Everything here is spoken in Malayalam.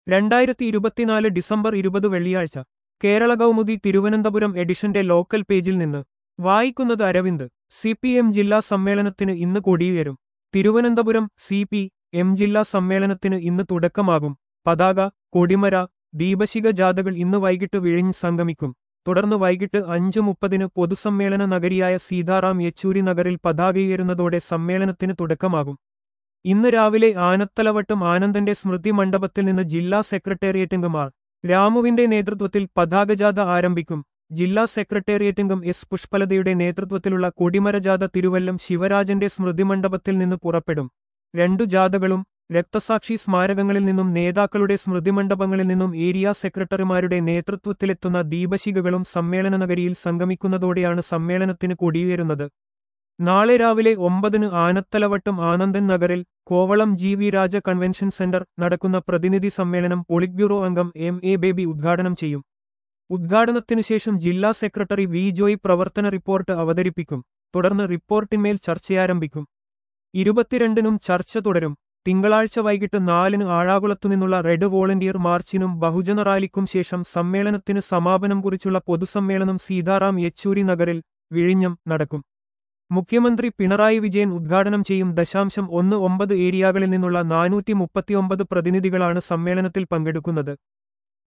2024 ഡിസംബർ 20 വെള്ളിയാഴ്ച കേരള കൗമുദി തിരുവനന്തപുരം എഡിഷന്റെ ലോക്കൽ പേജിൽ നിന്ന് വായിക്കുന്നത് അരവിന്ദ്. CPM ജില്ലാ സമ്മേളനത്തിന് ഇന്ന് കൊടിയുയരും. തിരുവനന്തപുരം CPM ജില്ലാ സമ്മേളനത്തിന് ഇന്ന് തുടക്കമാകും. പതാക, കൊടിമര, ദീപശിഖ ജാഥകൾ ഇന്ന് വൈകിട്ട് വിഴിഞ്ഞ് സംഗമിക്കും. തുടർന്ന് വൈകിട്ട് 5:30 പൊതുസമ്മേളന നഗരിയായ സീതാറാം യെച്ചൂരി നഗറിൽ പതാകയുയരുന്നതോടെ സമ്മേളനത്തിന് തുടക്കമാകും. ഇന്ന് രാവിലെ ആനത്തലവട്ടം ആനന്ദന്റെ സ്മൃതി മണ്ഡപത്തിൽ നിന്ന് ജില്ലാ സെക്രട്ടേറിയറ്റംഗം ആർ. രാമുവിന്റെ നേതൃത്വത്തിൽ പതാകജാഥ ആരംഭിക്കും. ജില്ലാ സെക്രട്ടേറിയറ്റംഗം S. പുഷ്പലതയുടെ നേതൃത്വത്തിലുള്ള കൊടിമരജാഥ തിരുവല്ലം ശിവരാജന്റെ സ്മൃതിമണ്ഡപത്തിൽ നിന്ന് പുറപ്പെടും. 2 ജാഥകളും രക്തസാക്ഷി സ്മാരകങ്ങളിൽ നിന്നും നേതാക്കളുടെ സ്മൃതിമണ്ഡപങ്ങളിൽ നിന്നും ഏരിയ സെക്രട്ടറിമാരുടെ നേതൃത്വത്തിലെത്തുന്ന ദീപശിഖകളും സമ്മേളന നഗരിയിൽ സംഗമിക്കുന്നതോടെയാണ് സമ്മേളനത്തിന് കൊടിയുയരുന്നത്. നാളെ രാവിലെ 9 ആനത്തലവട്ടം ആനന്ദൻ നഗറിൽ Kovalam GV Raja convention centre നടക്കുന്ന പ്രതിനിധി സമ്മേളനം പൊളിറ്റ് ബ്യൂറോ അംഗം MA ബേബി ഉദ്ഘാടനം ചെയ്യും. ഉദ്ഘാടനത്തിനുശേഷം ജില്ലാ സെക്രട്ടറി V. ജോയ് പ്രവർത്തന റിപ്പോർട്ട് അവതരിപ്പിക്കും. തുടർന്ന് റിപ്പോർട്ടിന്മേൽ ചർച്ചയാരംഭിക്കും. 22-നും ചർച്ച തുടരും. തിങ്കളാഴ്ച വൈകിട്ട് 4-ന് ആഴാകുളത്തുനിന്നുള്ള റെഡ് വോളണ്ടിയർ മാർച്ചിനും ബഹുജന റാലിക്കും ശേഷം സമ്മേളനത്തിന് സമാപനം കുറിച്ചുള്ള പൊതുസമ്മേളനം സീതാറാം യെച്ചൂരി നഗറിൽ വിഴിഞ്ഞം നടക്കും. മുഖ്യമന്ത്രി പിണറായി വിജയൻ ഉദ്ഘാടനം ചെയ്യും. 0.19 ഏരിയകളിൽ നിന്നുള്ള 439 പ്രതിനിധികളാണ് സമ്മേളനത്തിൽ പങ്കെടുക്കുന്നത്.